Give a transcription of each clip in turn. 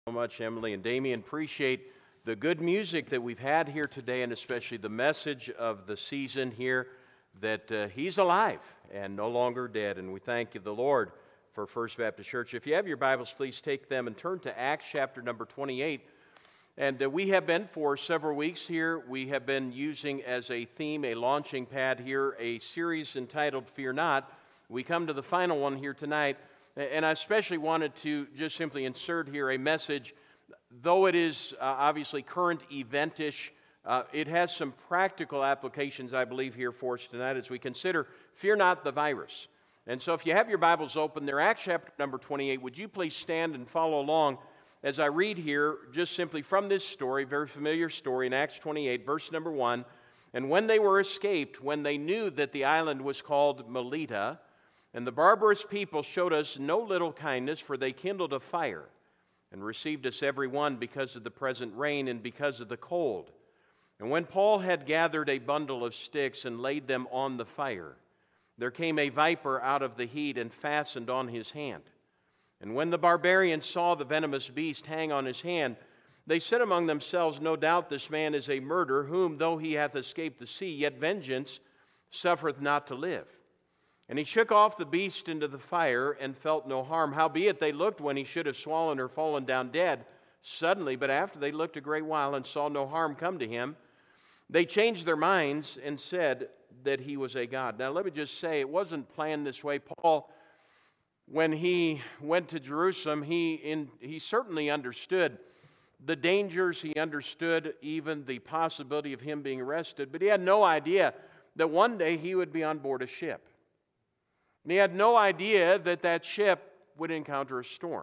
So much, Emily and Damien. Appreciate the good music that we've had here today, and especially the message of the season here that He's alive and no longer dead. And we thank you, the Lord, for First Baptist Church. If you have your Bibles, please take them and turn to Acts chapter number 28. And we have been, for several weeks here, we have been using as a theme, a launching pad here, a series entitled Fear Not. We come to the final one here tonight. And I especially wanted to just simply insert here a message. Though it is obviously current eventish, it has some practical applications, I believe, here for us tonight as we consider Fear Not the virus. And so if you have your Bibles open, they're Acts chapter number 28. Would you please stand and follow along as I read here just simply from this story, very familiar story in Acts 28, verse number 1. And when they were escaped, when they knew that the island was called Melita, and the barbarous people showed us no little kindness, for they kindled a fire and received us every one because of the present rain and because of the cold. And when Paul had gathered a bundle of sticks and laid them on the fire, there came a viper out of the heat and fastened on his hand. And when the barbarians saw the venomous beast hang on his hand, they said among themselves, No doubt this man is a murderer, whom though he hath escaped the sea, yet vengeance suffereth not to live. And he shook off the beast into the fire and felt no harm. Howbeit they looked when he should have swollen or fallen down dead suddenly, but after they looked a great while and saw no harm come to him, they changed their minds and said that he was a god. Now let me just say, it wasn't planned this way. Paul, when he went to Jerusalem, he certainly understood the dangers. He understood even the possibility of him being arrested, but he had no idea that one day he would be on board a ship. And he had no idea that that ship would encounter a storm.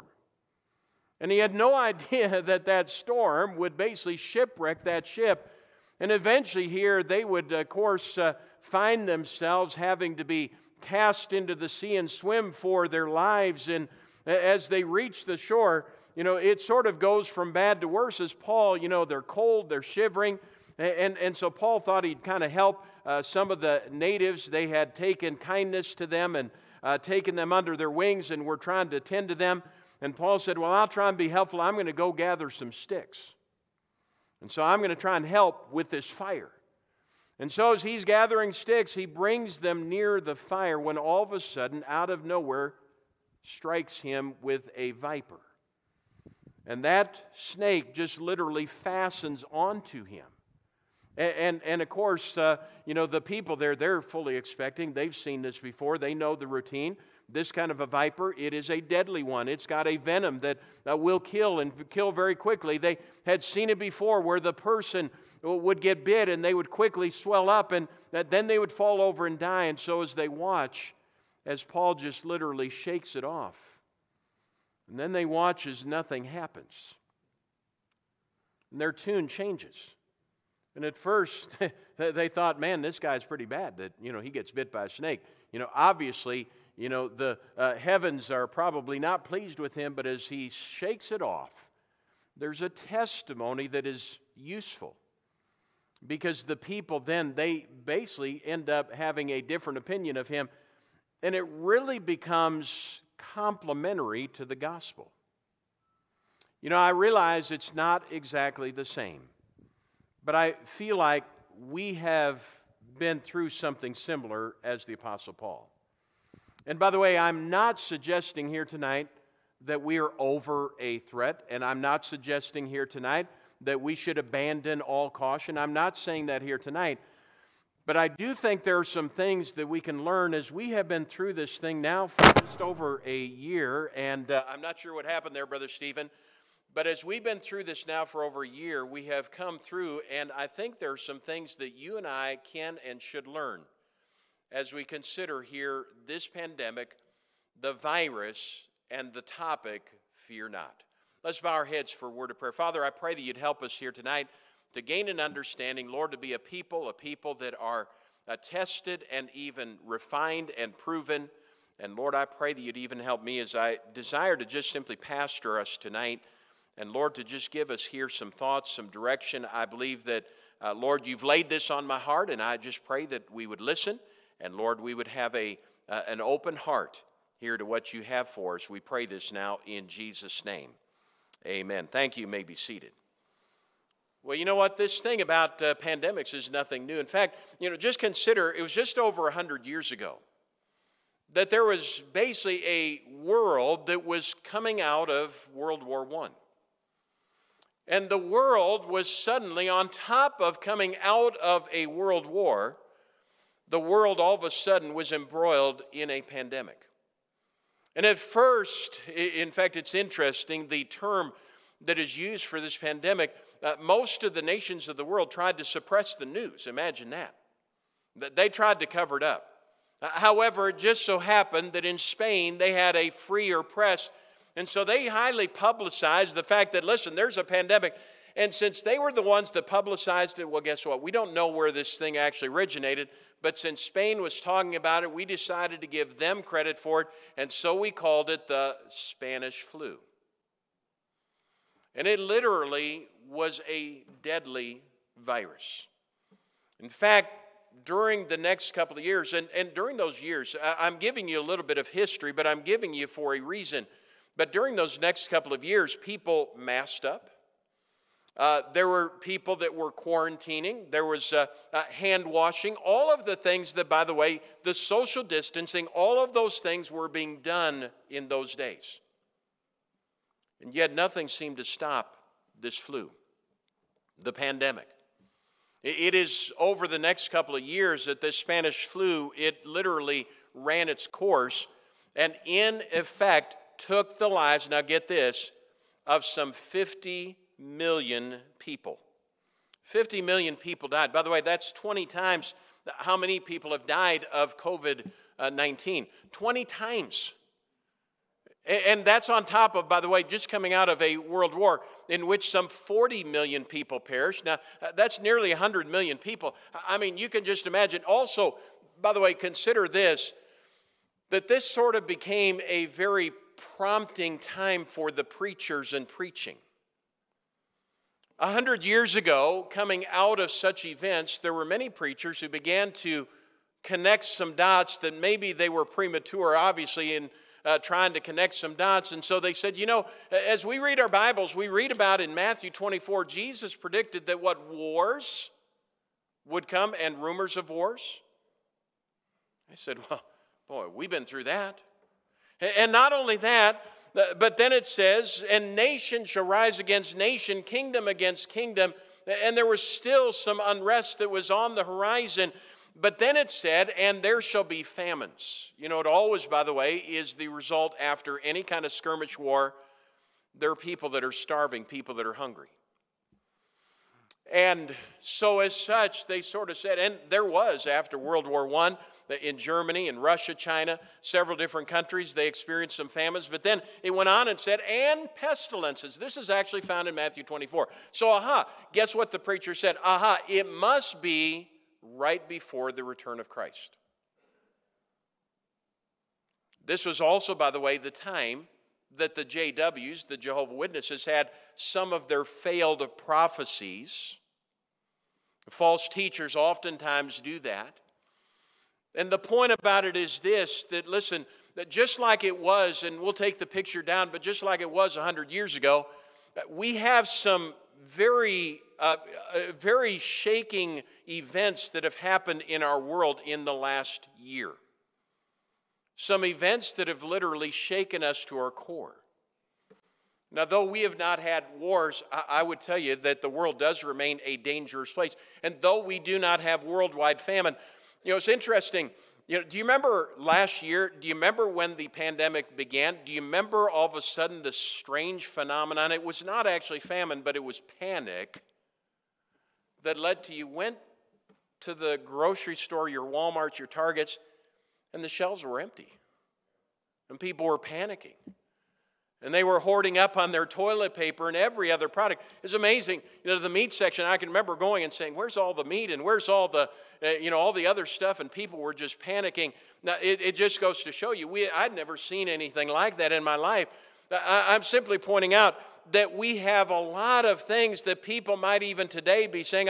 And he had no idea that that storm would basically shipwreck that ship. And eventually here they would, of course, find themselves having to be cast into the sea and swim for their lives. And as they reach the shore, it sort of goes from bad to worse. As Paul, they're cold, they're shivering. And so Paul thought he'd kind of help some of the natives. They had taken kindness to them and taken them under their wings and were trying to tend to them. And Paul said, well, I'll try and be helpful. I'm going to go gather some sticks. And so I'm going to try and help with this fire. And so as he's gathering sticks, he brings them near the fire when all of a sudden, out of nowhere, strikes him with a viper. And that snake just literally fastens onto him. And of course, the people there, they're fully expecting. They've seen this before. They know the routine. This kind of a viper, it is a deadly one. It's got a venom that will kill and kill very quickly. They had seen it before where the person would get bit and they would quickly swell up and then they would fall over and die. And so as they watch, as Paul just literally shakes it off, and then they watch as nothing happens. And their tune changes. And at first, they thought, man, this guy's pretty bad that, he gets bit by a snake. Obviously, the heavens are probably not pleased with him, but as he shakes it off, there's a testimony that is useful. Because the people then, they basically end up having a different opinion of him, and it really becomes complementary to the gospel. I realize it's not exactly the same. But I feel like we have been through something similar as the Apostle Paul. And by the way, I'm not suggesting here tonight that we are over a threat, and I'm not suggesting here tonight that we should abandon all caution. I'm not saying that here tonight. But I do think there are some things that we can learn as we have been through this thing now for just over a year. And I'm not sure what happened there, Brother Stephen. But as we've been through this now for over a year, we have come through, and I think there are some things that you and I can and should learn as we consider here this pandemic, the virus, and the topic, fear not. Let's bow our heads for a word of prayer. Father, I pray that you'd help us here tonight to gain an understanding, Lord, to be a people that are tested and even refined and proven. And Lord, I pray that you'd even help me as I desire to just simply pastor us tonight. And Lord, to just give us here some thoughts, some direction. I believe that, Lord, you've laid this on my heart, and I just pray that we would listen. And Lord, we would have an open heart here to what you have for us. We pray this now in Jesus' name. Amen. Thank you. You may be seated. Well, you know what? This thing about pandemics is nothing new. In fact, just consider it was just over 100 years ago that there was basically a world that was coming out of World War I. And the world was suddenly, on top of coming out of a world war, the world all of a sudden was embroiled in a pandemic. And at first, in fact, it's interesting, the term that is used for this pandemic, most of the nations of the world tried to suppress the news. Imagine that. They tried to cover it up. However, it just so happened that in Spain, they had a freer press. And so they highly publicized the fact that, listen, there's a pandemic. And since they were the ones that publicized it, well, guess what? We don't know where this thing actually originated. But since Spain was talking about it, we decided to give them credit for it. And so we called it the Spanish flu. And it literally was a deadly virus. In fact, during the next couple of years, and during those years, I'm giving you a little bit of history, but I'm giving you for a reason. But during those next couple of years, people masked up. There were people that were quarantining. There was hand washing. All of the things that, by the way, the social distancing, all of those things were being done in those days. And yet nothing seemed to stop this flu, the pandemic. It is over the next couple of years that this Spanish flu, it literally ran its course and in effect took the lives, now get this, of some 50 million people. 50 million people died. By the way, that's 20 times how many people have died of COVID-19. 20 times. And that's on top of, by the way, just coming out of a world war in which some 40 million people perished. Now, that's nearly 100 million people. I mean, you can just imagine. Also, by the way, consider this, that this sort of became a very prompting time for the preachers and preaching. 100 years ago, coming out of such events, there were many preachers who began to connect some dots that maybe they were premature, obviously, in trying to connect some dots. And so they said, as we read our Bibles, we read about in Matthew 24, Jesus predicted that what wars would come and rumors of wars. I said, well, boy, we've been through that. And not only that, but then it says, and nation shall rise against nation, kingdom against kingdom. And there was still some unrest that was on the horizon. But then it said, and there shall be famines. It always, by the way, is the result after any kind of skirmish war. There are people that are starving, people that are hungry. And so as such, they sort of said, and there was after World War I, in Germany, in Russia, China, several different countries, they experienced some famines. But then it went on and said, and pestilences. This is actually found in Matthew 24. So, guess what the preacher said? It must be right before the return of Christ. This was also, by the way, the time that the JWs, the Jehovah's Witnesses, had some of their failed prophecies. False teachers oftentimes do that. And the point about it is this, that listen, that just like it was, and we'll take the picture down, but just like it was 100 years ago, we have some very shaking events that have happened in our world in the last year. Some events that have literally shaken us to our core. Now, though we have not had wars, I would tell you that the world does remain a dangerous place. And though we do not have worldwide famine, it's interesting. Do you remember last year? Do you remember when the pandemic began? Do you remember all of a sudden the strange phenomenon? It was not actually famine, but it was panic that led to you went to the grocery store, your Walmarts, your Targets, and the shelves were empty. And people were panicking. And they were hoarding up on their toilet paper and every other product. It's amazing. The meat section, I can remember going and saying, where's all the meat and where's all the, all the other stuff? And people were just panicking. Now, it just goes to show you, I'd never seen anything like that in my life. I'm simply pointing out that we have a lot of things that people might even today be saying,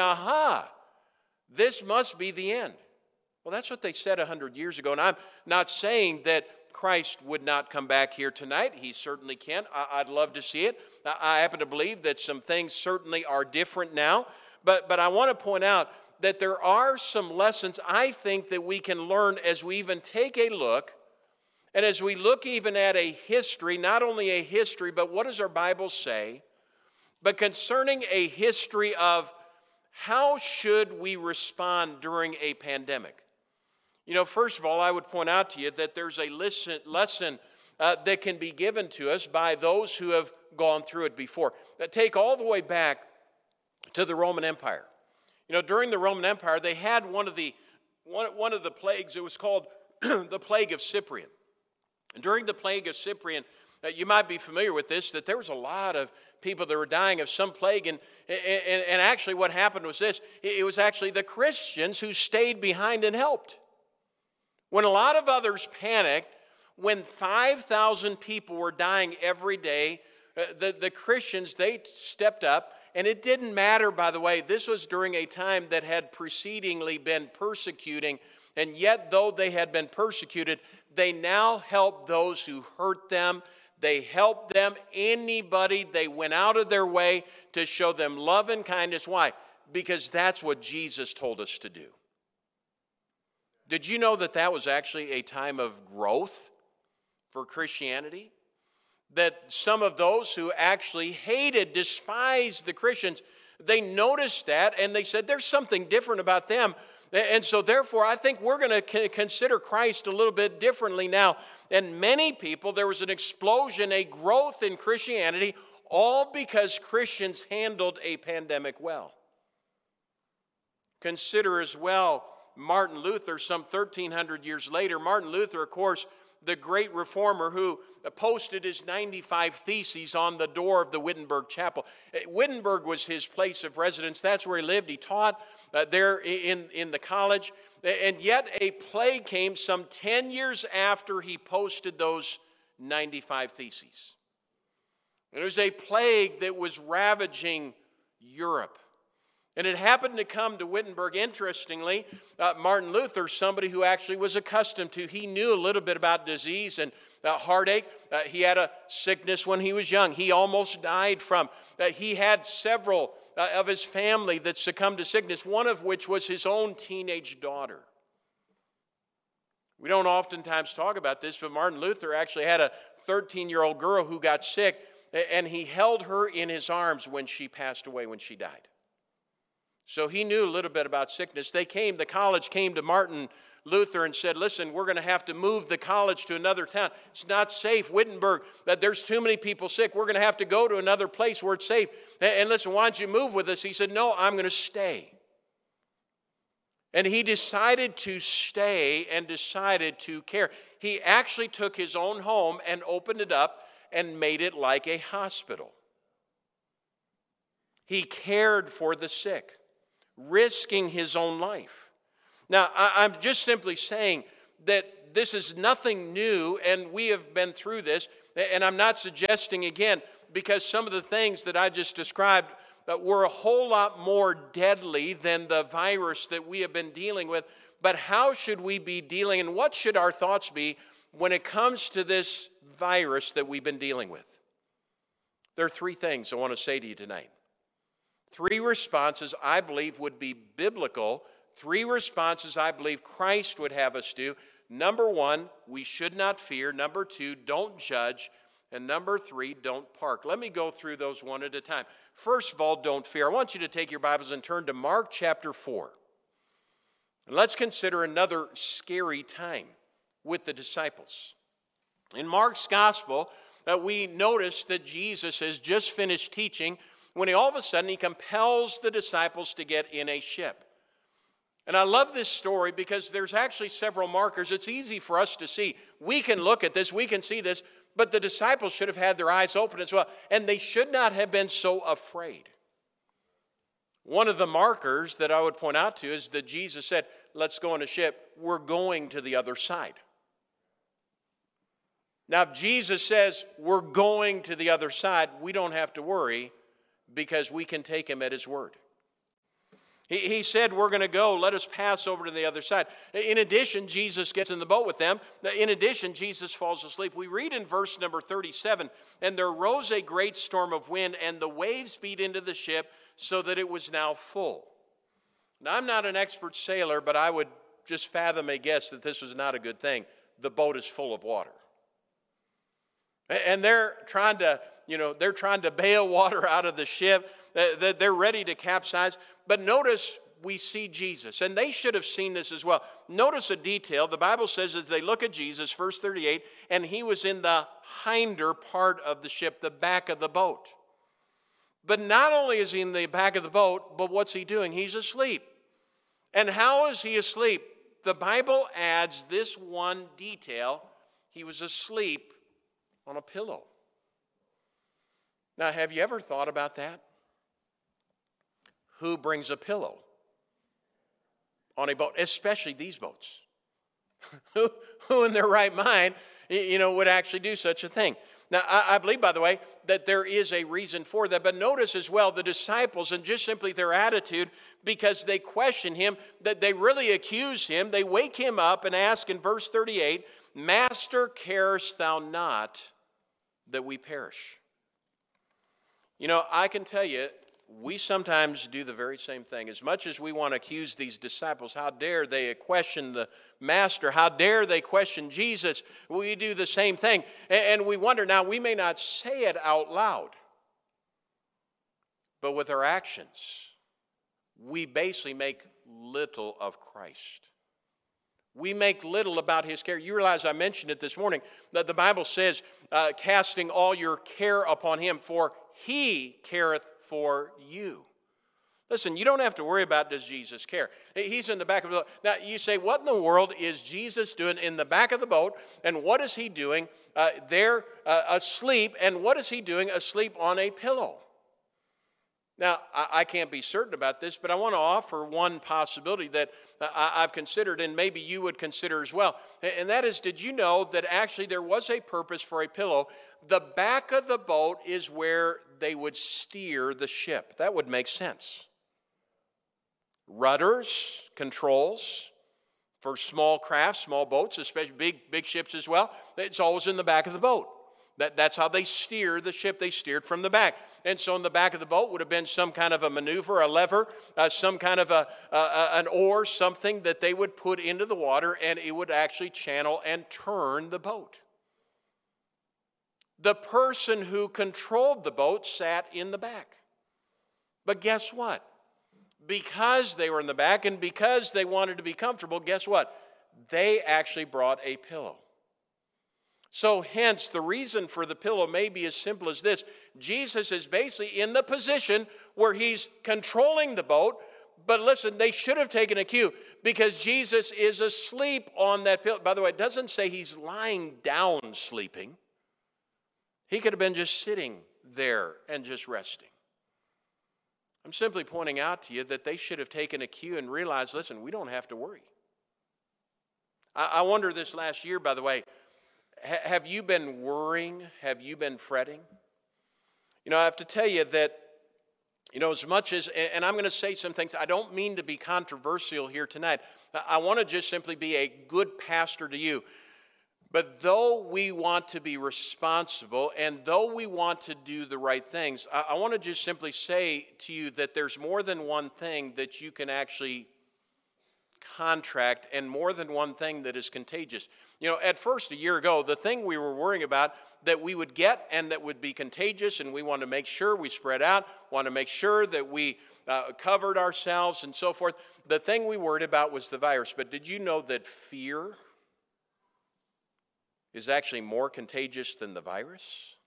this must be the end. Well, that's what they said 100 years ago. And I'm not saying that Christ would not come back here tonight. He certainly can. I'd love to see it. I happen to believe that some things certainly are different now. But I want to point out that there are some lessons I think that we can learn as we even take a look, and as we look even at a history, not only a history, but what does our Bible say, but concerning a history of how should we respond during a pandemic. You know, first of all, I would point out to you that there's a lesson that can be given to us by those who have gone through it before. Take all the way back to the Roman Empire. You know, during the Roman Empire, they had one of the plagues. It was called the plague of Cyprian. And during the plague of Cyprian, you might be familiar with this, that there was a lot of people that were dying of some plague. And actually what happened was this. It was actually the Christians who stayed behind and helped. When a lot of others panicked, when 5,000 people were dying every day, the Christians, they stepped up. And it didn't matter, by the way, this was during a time that had precedingly been persecuting. And yet, though they had been persecuted, they now helped those who hurt them. They helped them, anybody. They went out of their way to show them love and kindness. Why? Because that's what Jesus told us to do. Did you know that that was actually a time of growth for Christianity? That some of those who actually hated, despised the Christians, they noticed that and they said, there's something different about them. And so therefore, I think we're going to consider Christ a little bit differently now. And many people, there was an explosion, a growth in Christianity, all because Christians handled a pandemic well. Consider as well Martin Luther, some 1,300 years later. Martin Luther, of course, the great reformer who posted his 95 Theses on the door of the Wittenberg Chapel. Wittenberg was his place of residence. That's where he lived. He taught there in the college. And yet a plague came some 10 years after he posted those 95 Theses. And it was a plague that was ravaging Europe. And it happened to come to Wittenberg. Interestingly, Martin Luther, somebody who actually was accustomed to, he knew a little bit about disease and heartache. He had a sickness when he was young. He almost died from. He had several of his family that succumbed to sickness, one of which was his own teenage daughter. We don't oftentimes talk about this, but Martin Luther actually had a 13-year-old girl who got sick, and he held her in his arms when she passed away, when she died. So he knew a little bit about sickness. The college came to Martin Luther and said, listen, we're going to have to move the college to another town. It's not safe. Wittenberg, that there's too many people sick. We're going to have to go to another place where it's safe. And listen, why don't you move with us? He said, no, I'm going to stay. And he decided to stay and decided to care. He actually took his own home and opened it up and made it like a hospital. He cared for the sick, risking his own life. Now, I'm just simply saying that this is nothing new, and we have been through this, and I'm not suggesting, again, because some of the things that I just described were a whole lot more deadly than the virus that we have been dealing with, but how should we be dealing, and what should our thoughts be when it comes to this virus that we've been dealing with? There are three things I want to say to you tonight. Three responses I believe would be biblical. Three responses I believe Christ would have us do. Number one, we should not fear. Number two, don't judge. And number three, don't park. Let me go through those one at a time. First of all, don't fear. I want you to take your Bibles and turn to Mark chapter 4. And let's consider another scary time with the disciples. In Mark's gospel, we notice that Jesus has just finished teaching when all of a sudden he compels the disciples to get in a ship. And I love this story because there's actually several markers. It's easy for us to see. We can look at this, we can see this, but the disciples should have had their eyes open as well, and they should not have been so afraid. One of the markers that I would point out to is that Jesus said, let's go on a ship, we're going to the other side. Now, if Jesus says we're going to the other side, we don't have to worry because we can take him at his word. He said, we're going to go, let us pass over to the other side. In addition, Jesus gets in the boat with them. In addition, Jesus falls asleep. We read in verse number 37, and there rose a great storm of wind, and the waves beat into the ship so that it was now full. Now, I'm not an expert sailor, but I would just fathom a guess that this was not a good thing. The boat is full of water. And they're trying to bail water out of the ship. They're ready to capsize. But notice we see Jesus, and they should have seen this as well. Notice a detail. The Bible says as they look at Jesus, verse 38, and he was in the hinder part of the ship, the back of the boat. But not only is he in the back of the boat, but what's he doing? He's asleep. And how is he asleep? The Bible adds this one detail. He was asleep on a pillow. Now, have you ever thought about that? Who brings a pillow on a boat, especially these boats? Who in their right mind, would actually do such a thing? Now, I believe, by the way, that there is a reason for that. But notice as well the disciples and just simply their attitude, because they question him, that they really accuse him. They wake him up and ask in verse 38, Master, carest thou not that we perish? I can tell you, we sometimes do the very same thing. As much as we want to accuse these disciples, how dare they question the Master? How dare they question Jesus? We do the same thing. And we wonder, now we may not say it out loud, but with our actions, we basically make little of Christ. We make little about his care. You realize I mentioned it this morning, that the Bible says, casting all your care upon him, for he careth for you. Listen, you don't have to worry about does Jesus care. He's in the back of the boat. Now, you say, what in the world is Jesus doing in the back of the boat? And what is he doing there asleep? And what is he doing asleep on a pillow? Now, I can't be certain about this, but I want to offer one possibility that I've considered, and maybe you would consider as well. And that is, did you know that actually there was a purpose for a pillow? The back of the boat is where they would steer the ship. That would make sense. Rudders, controls for small crafts, small boats, especially big ships as well. It's always in the back of the boat. That's how they steer the ship. They steered from the back. And so in the back of the boat would have been some kind of a maneuver, a lever, some kind of an oar, something that they would put into the water, and it would actually channel and turn the boat. The person who controlled the boat sat in the back. But guess what? Because they were in the back and because they wanted to be comfortable, guess what? They actually brought a pillow. So hence, the reason for the pillow may be as simple as this. Jesus is basically in the position where he's controlling the boat. But listen, they should have taken a cue because Jesus is asleep on that pillow. By the way, it doesn't say he's lying down sleeping. He could have been just sitting there and just resting. I'm simply pointing out to you that they should have taken a cue and realized, listen, we don't have to worry. I wonder this last year, by the way, have you been worrying? Have you been fretting? I have to tell you that, as much as, and I'm going to say some things, I don't mean to be controversial here tonight. I want to just simply be a good pastor to you. But though we want to be responsible and though we want to do the right things, I want to just simply say to you that there's more than one thing that you can actually contract and more than one thing that is contagious. At first, a year ago, the thing we were worrying about that we would get and that would be contagious, and we wanted to make sure we spread out, want to make sure that we covered ourselves and so forth. The thing we worried about was the virus. But did you know that fear is actually more contagious than the virus?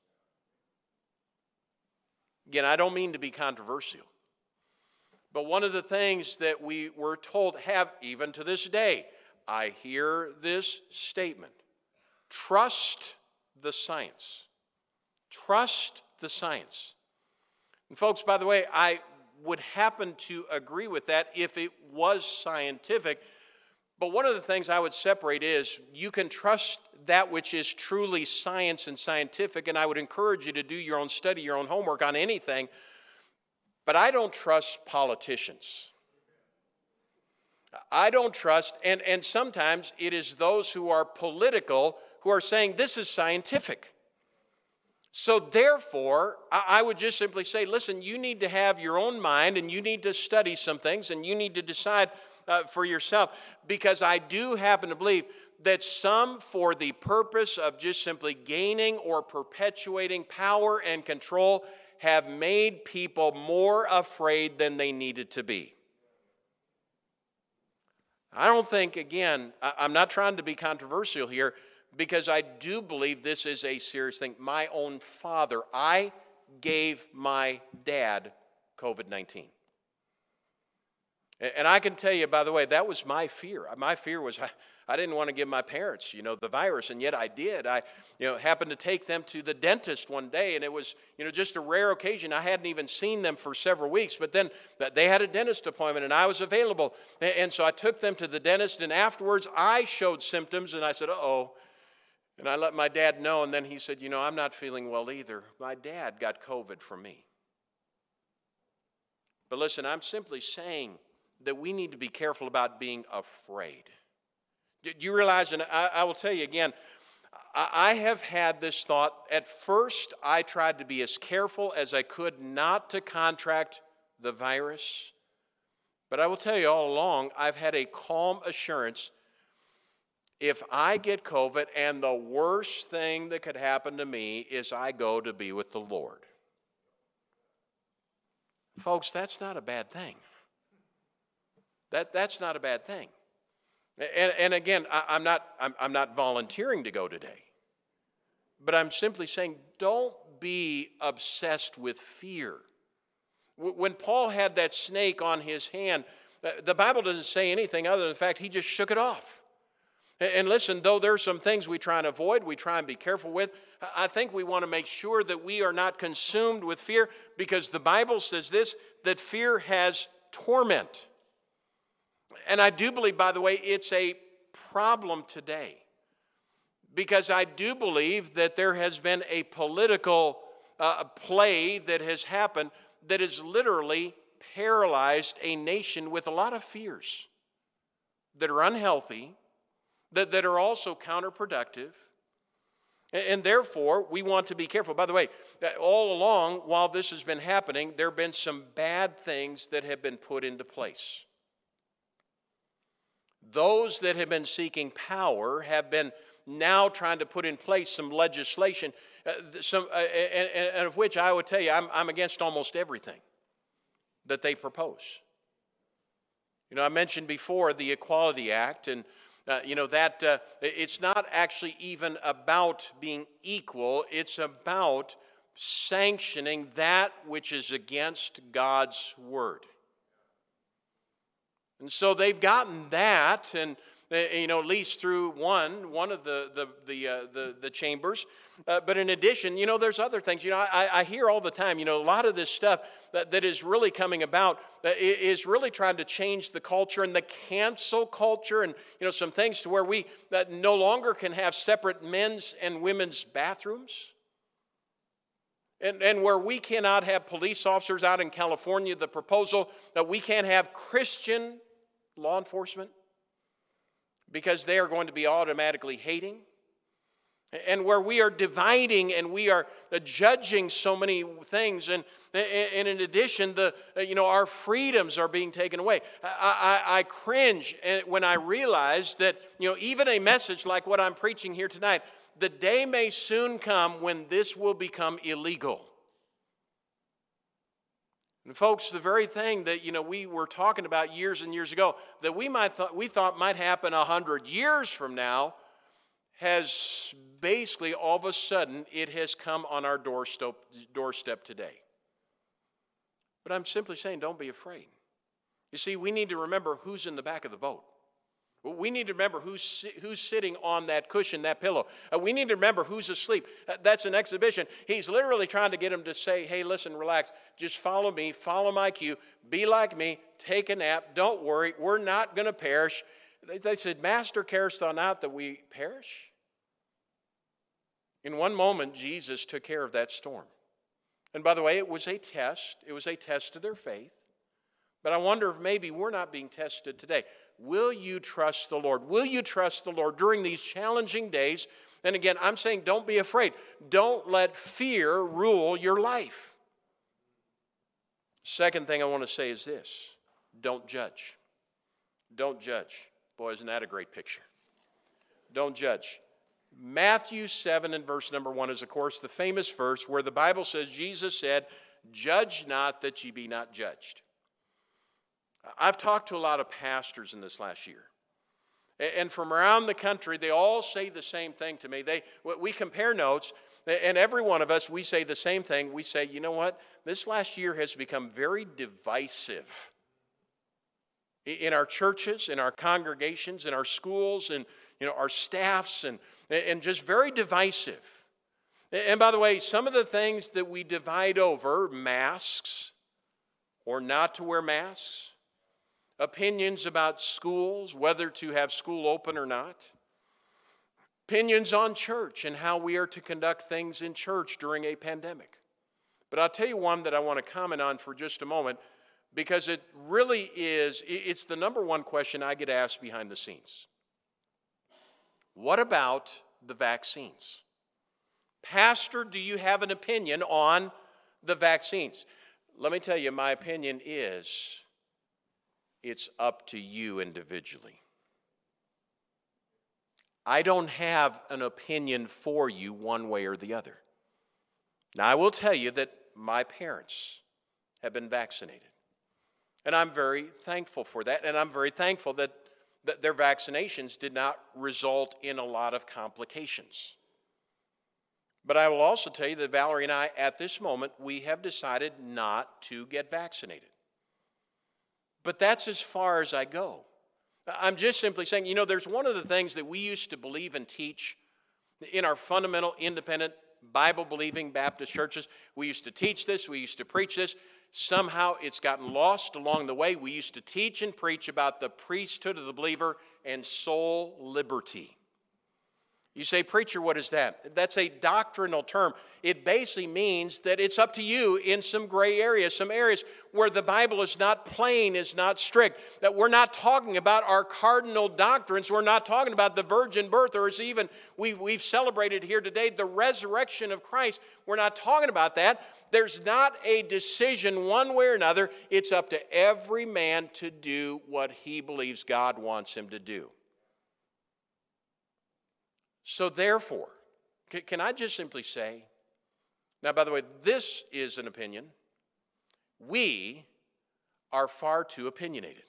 Again, I don't mean to be controversial. But one of the things that we were told, have even to this day, I hear this statement: trust the science. Trust the science. And folks, by the way, I would happen to agree with that if it was scientific. But one of the things I would separate is you can trust that which is truly science and scientific, and I would encourage you to do your own study, your own homework on anything. But I don't trust politicians. I don't trust, and sometimes it is those who are political who are saying this is scientific. So therefore, I would just simply say, listen, you need to have your own mind and you need to study some things and you need to decide for yourself, because I do happen to believe that some, for the purpose of just simply gaining or perpetuating power and control, have made people more afraid than they needed to be. I don't think, again, I'm not trying to be controversial here, because I do believe this is a serious thing. My own father, I gave my dad COVID-19. And I can tell you, by the way, that was my fear. My fear was I didn't want to give my parents, the virus, and yet I did. I, happened to take them to the dentist one day, and it was, just a rare occasion. I hadn't even seen them for several weeks, but then they had a dentist appointment, and I was available. And so I took them to the dentist, and afterwards I showed symptoms, and I said, uh-oh. And I let my dad know, and then he said, I'm not feeling well either. My dad got COVID from me. But listen, I'm simply saying that we need to be careful about being afraid. Do you realize, and I will tell you again, I have had this thought. At first, I tried to be as careful as I could not to contract the virus. But I will tell you all along, I've had a calm assurance. If I get COVID and the worst thing that could happen to me is I go to be with the Lord. Folks, that's not a bad thing. That's not a bad thing. And again, I'm not volunteering to go today. But I'm simply saying, don't be obsessed with fear. When Paul had that snake on his hand, the Bible doesn't say anything other than the fact he just shook it off. And listen, though there's some things we try and avoid, we try and be careful with, I think we want to make sure that we are not consumed with fear, because the Bible says this, that fear has torment. And I do believe, by the way, it's a problem today, because I do believe that there has been a political play that has happened that has literally paralyzed a nation with a lot of fears that are unhealthy, that are also counterproductive, and therefore we want to be careful. By the way, all along while this has been happening, there have been some bad things that have been put into place. Those that have been seeking power have been now trying to put in place some legislation, and of which I would tell you I'm against almost everything that they propose. I mentioned before the Equality Act, and that it's not actually even about being equal. It's about sanctioning that which is against God's word. And so they've gotten that, and at least through one of the chambers. But in addition, there's other things. I hear all the time, a lot of this stuff that is really coming about is really trying to change the culture and the cancel culture, and some things to where we no longer can have separate men's and women's bathrooms. And where we cannot have police officers out in California, the proposal that we can't have Christian law enforcement because they are going to be automatically hating. And where we are dividing and we are judging so many things, and in addition, our freedoms are being taken away. I cringe when I realize that even a message like what I'm preaching here tonight, the day may soon come when this will become illegal. And folks, the very thing that we were talking about years and years ago that we thought might happen 100 years from now, has basically all of a sudden it has come on our doorstep today. But I'm simply saying, don't be afraid. You see, we need to remember who's in the back of the boat. We need to remember who's sitting on that cushion, that pillow. We need to remember who's asleep. That's an exhibition. He's literally trying to get him to say, hey, listen, relax. Just follow me. Follow my cue. Be like me. Take a nap. Don't worry. We're not going to perish. They said, Master, carest thou not that we perish? In one moment, Jesus took care of that storm. And by the way, it was a test. It was a test of their faith. But I wonder if maybe we're not being tested today. will you trust the Lord? Will you trust the Lord during these challenging days? And again, I'm saying don't be afraid. Don't let fear rule your life. Second thing I want to say is this: don't judge. Don't judge. Boy, isn't that a great picture? Don't judge. Matthew 7 and verse number 1 is, of course, the famous verse where the Bible says, Jesus said, "Judge not that ye be not judged." I've talked to a lot of pastors in this last year. And from around the country, they all say the same thing to me. We compare notes, and every one of us, we say the same thing. We say, you know what? This last year has become very divisive in our churches, in our congregations, in our schools, and our staffs, and just very divisive. And by the way, some of the things that we divide over, masks or not to wear masks, opinions about schools, whether to have school open or not, opinions on church and how we are to conduct things in church during a pandemic. But I'll tell you one that I want to comment on for just a moment, because it really is, it's the number one question I get asked behind the scenes. What about the vaccines? Pastor, do you have an opinion on the vaccines? Let me tell you, my opinion is it's up to you individually. I don't have an opinion for you one way or the other. Now, I will tell you that my parents have been vaccinated. And I'm very thankful for that. And I'm very thankful that their vaccinations did not result in a lot of complications. But I will also tell you that Valerie and I, at this moment, we have decided not to get vaccinated. But that's as far as I go. I'm just simply saying, there's one of the things that we used to believe and teach in our fundamental, independent, Bible-believing Baptist churches. We used to teach this. We used to preach this. Somehow it's gotten lost along the way. We used to teach and preach about the priesthood of the believer and soul liberty. You say, preacher, what is that? That's a doctrinal term. It basically means that it's up to you in some gray areas, some areas where the Bible is not plain, is not strict, that we're not talking about our cardinal doctrines. We're not talking about the virgin birth, or as even we've celebrated here today, the resurrection of Christ. We're not talking about that. There's not a decision one way or another. It's up to every man to do what he believes God wants him to do. So therefore, can I just simply say, now by the way, this is an opinion. We are far too opinionated.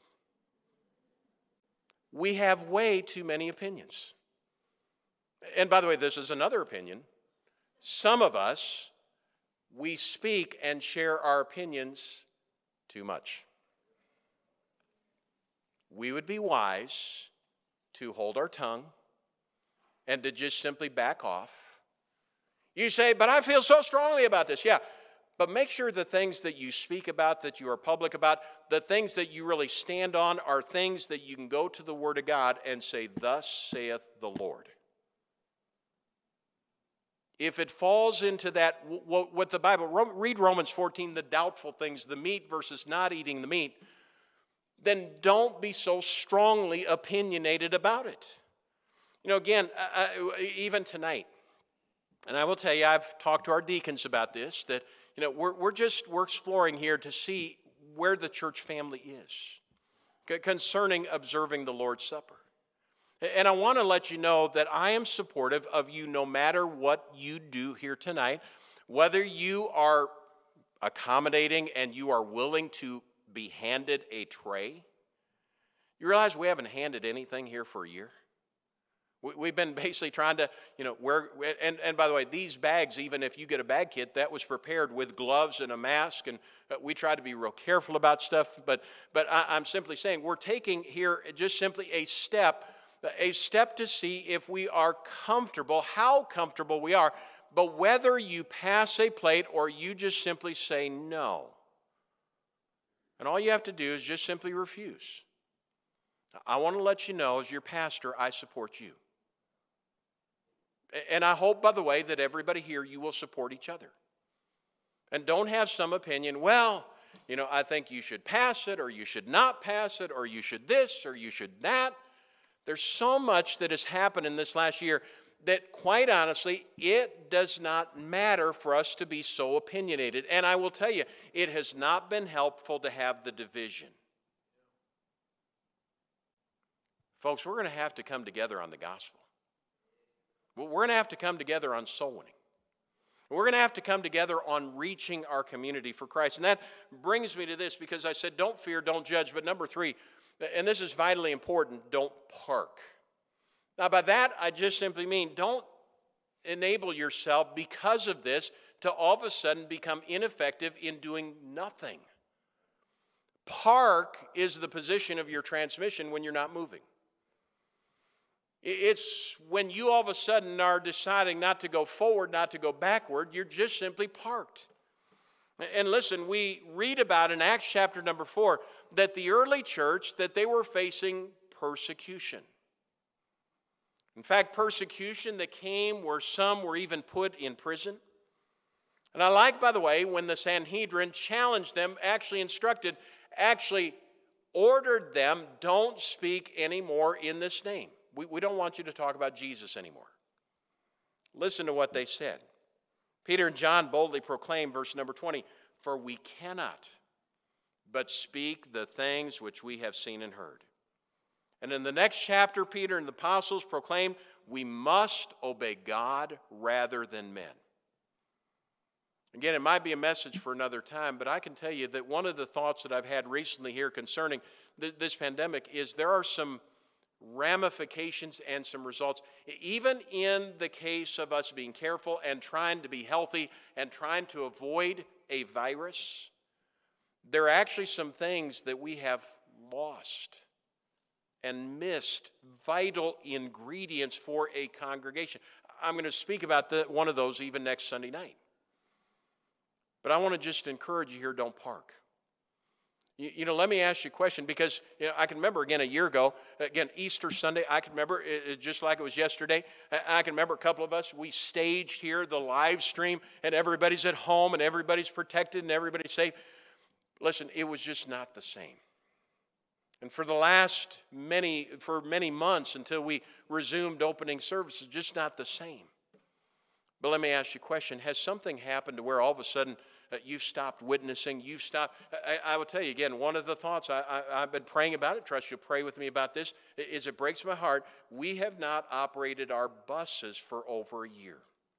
We have way too many opinions. And by the way, this is another opinion. Some of us, we speak and share our opinions too much. We would be wise to hold our tongue and to just simply back off. You say, but I feel so strongly about this. Yeah, but make sure the things that you speak about, that you are public about, the things that you really stand on are things that you can go to the Word of God and say, thus saith the Lord. If it falls into that, what the Bible, read Romans 14, the doubtful things, the meat versus not eating the meat, then don't be so strongly opinionated about it. Again, even tonight, and I will tell you, I've talked to our deacons about this, that, we're exploring here to see where the church family is concerning observing the Lord's Supper. And I want to let you know that I am supportive of you no matter what you do here tonight, whether you are accommodating and you are willing to be handed a tray. You realize we haven't handed anything here for a year? We've been basically trying to, and by the way, these bags, even if you get a bag kit, that was prepared with gloves and a mask, and we try to be real careful about stuff, but I'm simply saying we're taking here just simply a step to see if we are comfortable, how comfortable we are, but whether you pass a plate or you just simply say no. And all you have to do is just simply refuse. I want to let you know, as your pastor, I support you. And I hope, by the way, that everybody here, you will support each other. And don't have some opinion, well, I think you should pass it, or you should not pass it, or you should this, or you should that. There's so much that has happened in this last year that, quite honestly, it does not matter for us to be so opinionated. And I will tell you, it has not been helpful to have the division. Folks, we're going to have to come together on the gospel. We're going to have to come together on soul winning. We're going to have to come together on reaching our community for Christ. And that brings me to this, because I said, don't fear, don't judge. But number 3, and this is vitally important, don't park. Now, by that, I just simply mean don't enable yourself, because of this, to all of a sudden become ineffective in doing nothing. Park is the position of your transmission when you're not moving. It's when you all of a sudden are deciding not to go forward, not to go backward, you're just simply parked. And listen, we read about in Acts chapter number 4 that the early church, that they were facing persecution. In fact, persecution that came where some were even put in prison. And I like, by the way, when the Sanhedrin challenged them, actually ordered them, don't speak anymore in this name. We don't want you to talk about Jesus anymore. Listen to what they said. Peter and John boldly proclaimed, verse number 20, for we cannot but speak the things which we have seen and heard. And in the next chapter, Peter and the apostles proclaimed, we must obey God rather than men. Again, it might be a message for another time, but I can tell you that one of the thoughts that I've had recently here concerning this pandemic is there are some ramifications and some results. Even in the case of us being careful and trying to be healthy and trying to avoid a virus, there are actually some things that we have lost and missed, vital ingredients for a congregation. I'm going to speak about one of those even next Sunday night. But I want to just encourage you here, don't park. Let me ask you a question, because I can remember, again, a year ago, Easter Sunday, I can remember it just like it was yesterday. I can remember a couple of us, we staged here the live stream, and everybody's at home, and everybody's protected, and everybody's safe. Listen, it was just not the same. And for many months until we resumed opening services, just not the same. But let me ask you a question. Has something happened to where all of a sudden you've stopped witnessing? You've stopped. I will tell you again, one of the thoughts, I've been praying about it, trust you'll pray with me about this, is it breaks my heart. We have not operated our buses for over a year.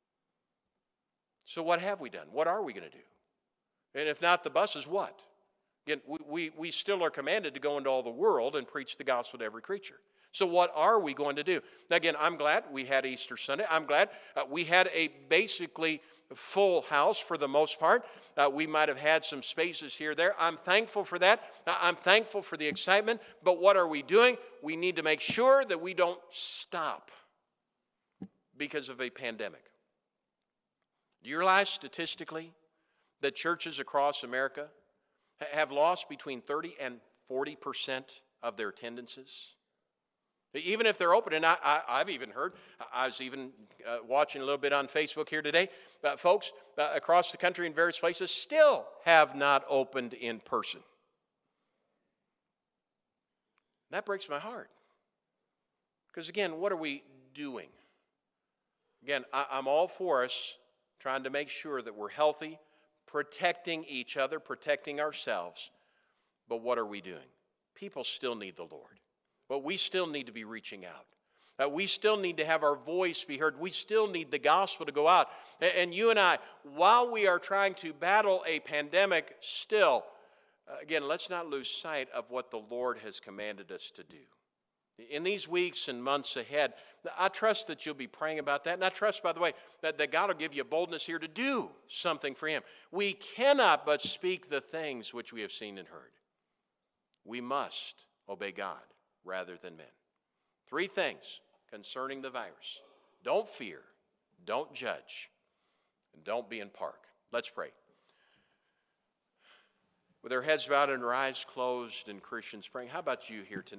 So what have we done? What are we going to do? And if not the buses, what? Again, we still are commanded to go into all the world and preach the gospel to every creature. So what are we going to do? Now again, I'm glad we had Easter Sunday. I'm glad we had a basically full house for the most part. We might have had some spaces here or there. I'm thankful for that. I'm thankful for the excitement. But what are we doing? We need to make sure that we don't stop because of a pandemic. Do you realize statistically that churches across America have lost between 30 and 40% of their attendances? Even if they're open, and I've even heard, I was even watching a little bit on Facebook here today, folks across the country in various places still have not opened in person. That breaks my heart. Because again, what are we doing? Again, I'm all for us trying to make sure that we're healthy, protecting each other, protecting ourselves. But what are we doing? People still need the Lord. But we still need to be reaching out. We still need to have our voice be heard. We still need the gospel to go out. And you and I, while we are trying to battle a pandemic still, again, let's not lose sight of what the Lord has commanded us to do. In these weeks and months ahead, I trust that you'll be praying about that. And I trust, by the way, that God will give you boldness here to do something for Him. We cannot but speak the things which we have seen and heard. We must obey God rather than men. 3 things concerning the virus. Don't fear, don't judge, and don't be in park. Let's pray. With our heads bowed and our eyes closed and Christians praying, how about you here tonight?